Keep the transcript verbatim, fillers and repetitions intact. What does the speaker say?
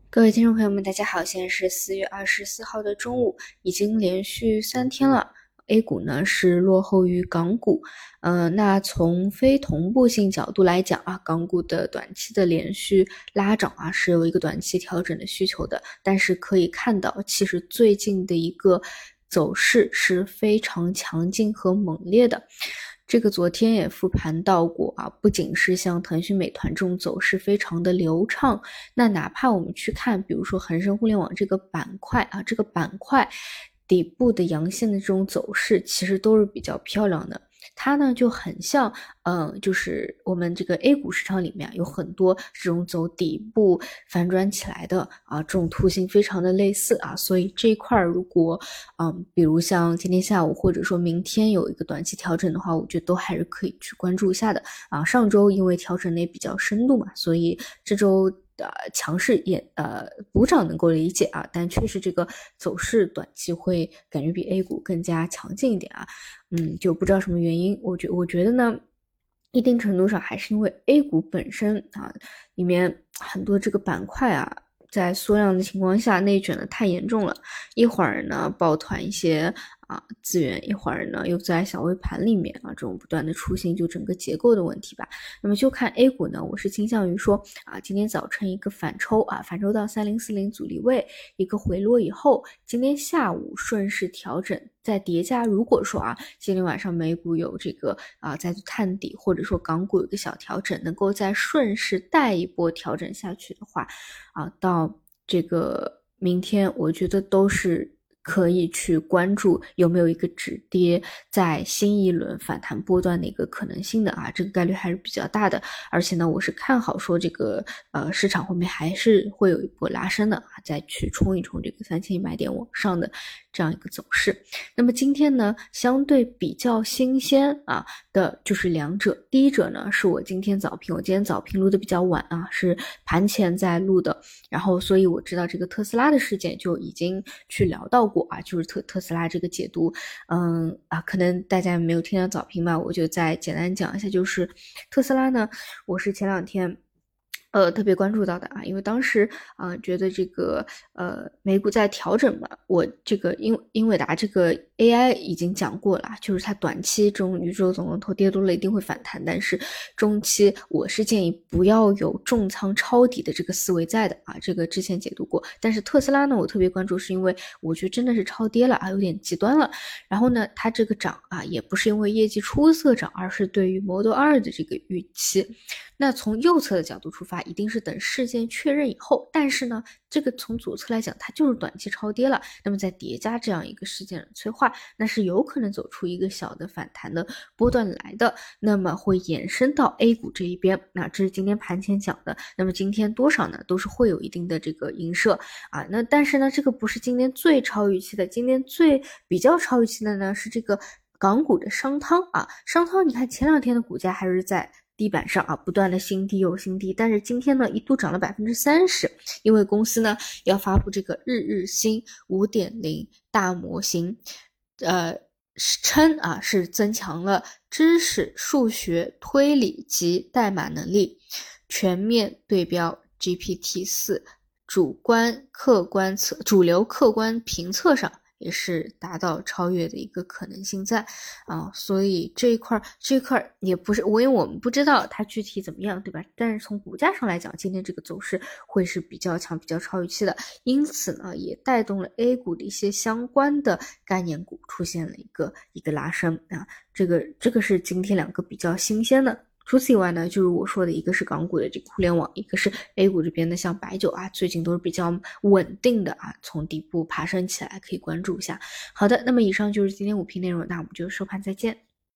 各位听众朋友们，大家好，现在是四月二十四号的中午，已经连续三天了。A 股呢是落后于港股，呃，那从非同步性角度来讲啊，港股的短期的连续拉涨啊是有一个短期调整的需求的，但是可以看到，其实最近的一个走势是非常强劲和猛烈的。这个昨天也复盘到过啊，不仅是像腾讯、美团这种走势非常的流畅，那哪怕我们去看，比如说恒生互联网这个板块啊，这个板块底部的阳线的这种走势，其实都是比较漂亮的。它呢就很像，嗯、呃，就是我们这个 A 股市场里面有很多这种走底部反转起来的啊，这种图形非常的类似啊，所以这一块如果，嗯，比如像今天下午或者说明天有一个短期调整的话，我觉得都还是可以去关注一下的啊。上周因为调整的也比较深度嘛，所以这周呃强势也呃补涨能够理解啊，但确实这个走势短期会感觉比 A 股更加强劲一点啊。嗯，就不知道什么原因，我觉我觉得呢，一定程度上还是因为 A 股本身啊，里面很多这个板块啊，在缩量的情况下内卷的太严重了，一会儿呢抱团一些啊资源，一会儿呢又在小微盘里面啊这种不断的出现，就整个结构的问题吧。那么就看 A 股呢，我是倾向于说啊，今天早晨一个反抽啊，反抽到三零四零阻力位，一个回落以后，今天下午顺势调整。再叠加，如果说啊，今天晚上美股有这个啊再度探底，或者说港股有个小调整，能够再顺势带一波调整下去的话，啊，到这个明天，我觉得都是可以去关注有没有一个止跌，在新一轮反弹波段的一个可能性的啊，这个概率还是比较大的。而且呢，我是看好说这个呃市场后面还是会有一波拉升的啊，再去冲一冲这个三千一百点往上的这样一个走势。那么今天呢，相对比较新鲜啊的就是两者，第一者呢是我今天早评，我今天早评录的比较晚啊，是盘前在录的，然后所以我知道这个特斯拉的事件就已经去聊到过啊，就是特特斯拉这个解读，嗯啊，可能大家没有听到早评吧，我就再简单讲一下，就是特斯拉呢，我是前两天。呃，特别关注到的啊，因为当时啊、呃，觉得这个呃美股在调整嘛，我这个英英伟达这个 A I 已经讲过了，就是它短期这种宇宙总龙头跌多了一定会反弹，但是中期我是建议不要有重仓抄底的这个思维在的啊，这个之前解读过。但是特斯拉呢，我特别关注是因为我觉得真的是超跌了啊，有点极端了。然后呢，它这个涨啊，也不是因为业绩出色涨，而是对于 Model 二的这个预期。那从右侧的角度出发，一定是等事件确认以后，但是呢，这个从左侧来讲，它就是短期超跌了，那么再叠加这样一个事件的催化，那是有可能走出一个小的反弹的波段来的，那么会延伸到 A 股这一边，那这是今天盘前讲的，那么今天多少呢，都是会有一定的这个映射啊，那但是呢，这个不是今天最超预期的，今天最比较超预期的呢，是这个港股的商汤啊，商汤你看前两天的股价还是在地板上啊，不断的新低又新低，但是今天呢一度涨了百分之三十，因为公司呢要发布这个日日新 五点零 大模型，呃，称啊是增强了知识、数学、推理及代码能力，全面对标 G P T 四，主观客观测主流客观评测上。也是达到超越的一个可能性在啊，所以这一块这一块也不是我因为我们不知道它具体怎么样，对吧？但是从股价上来讲，今天这个走势会是比较强、比较超预期的，因此呢，也带动了 A 股的一些相关的概念股出现了一个一个拉升啊，这个这个是今天两个比较新鲜的。除此以外呢，就是我说的一个是港股的这个互联网，一个是 A 股这边的像白酒啊，最近都是比较稳定的啊，从底部爬升起来，可以关注一下。好的，那么以上就是今天午评内容，那我们就收盘再见。